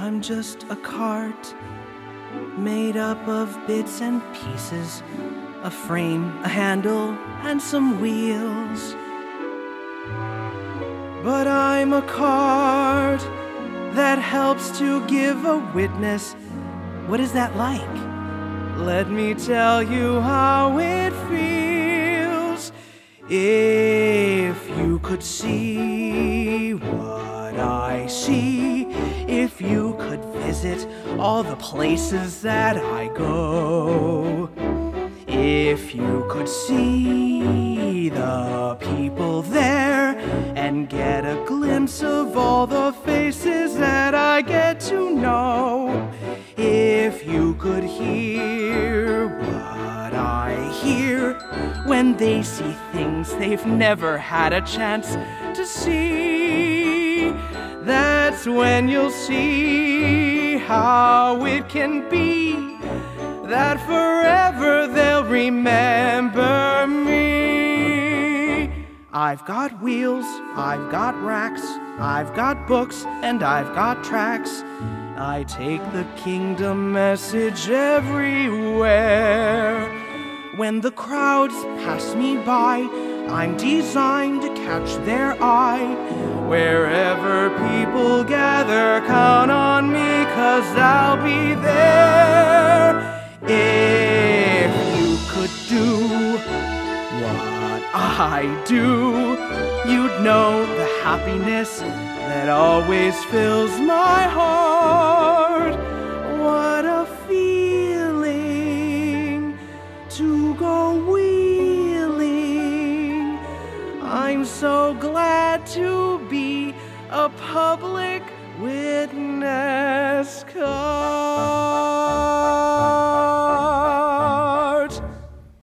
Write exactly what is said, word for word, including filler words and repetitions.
I'm just a cart made up of bits and pieces, a frame, a handle, and some wheels. But I'm a cart that helps to give a witness. What is that like? Let me tell you how it feels. If you could see what I see, if you could visit all the places that I go, if you could see the people there and get a glimpse of all the faces that I get to know, if you could hear what I hear when they see things they've never had a chance to see, that's when you'll see how it can be that forever they'll remember me. I've got wheels, I've got racks, I've got books, and I've got tracks. I take the kingdom message everywhere. When the crowds pass me by, I'm designed to catch their eye. Wherever people gather, count on me, 'cause I'll be there. If you could do what I do, you'd know the happiness that always fills my heart. What a feeling to go wheeling. I'm so glad to be a public witness.